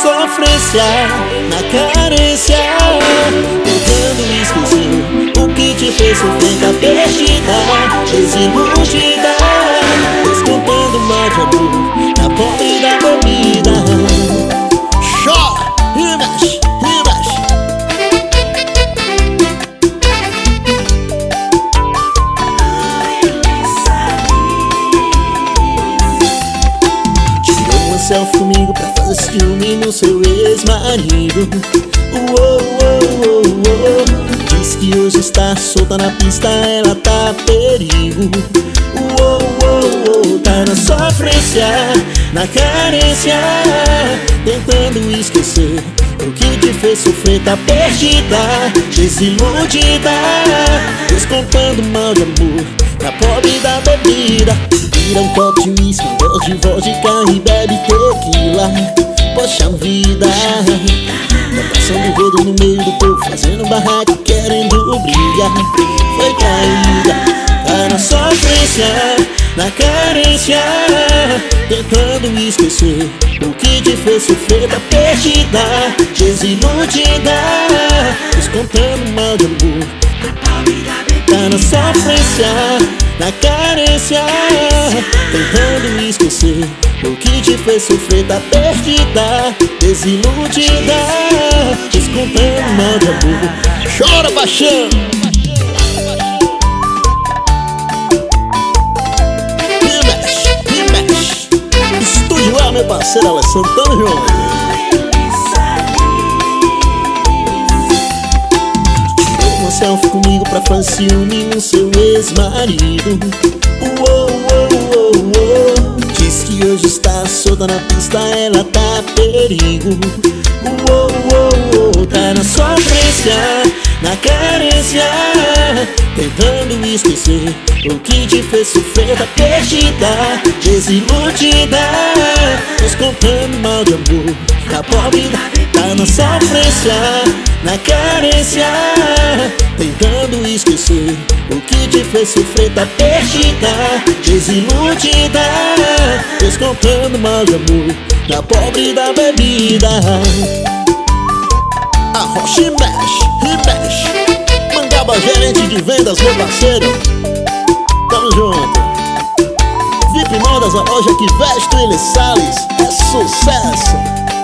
sofrência, na carência, tentando esquecer o que te fez sofrer. Tá perdida, desiludida, descontando mal de amor na pobre da bebida. Chora e mexe, e mexe. Tirou uma selfie comigo pra fazer ciúme no seu ex-marido. Diz que hoje está solta na pista, ela tá a perigo. Tá na sofrência, na carência, tentando esquecer o que te fez sofrer. Tá perdida, desiludida, descontando mal de amor na pobre da bebida. Vira um copo de uísque, um gole de vodka e bebe tequila. Poxa vida, tá passando o rodo no meio do povo, fazendo barraco, querendo briga. Foi traída, tá na sofrência, na carência, tentando esquecer o que te fez sofrer. Tá perdida, desiludida, descontando mal de amor. Tá na sofrência, na carência, tentando esquecer o que te fez sofrer. Tá perdida, desiludida, descontando mal de amor. Chora, paixão! Estúdio lá, meu parceiro Alessandro, tamo junto. Tirou uma selfie comigo pra fazer ciúme no seu ex-marido. Diz que hoje está solta na pista, ela tá a perigo. Tá na sofrência, na carência, tentando esquecer o que te fez sofrer. Tá perdida, desiludida, descontando mal de amor na pobre. Tá na sofrência, na carência, tentando esquecer o que te fez sofrer. Tá perdida, desiludida, descontando mal de amor na pobre da bebida. Arrocha e mexe, e mexe. Mangaba, gerente de vendas, meu parceiro, tamo junto. VIP Modas, a loja que veste o Willis Salles, é sucesso.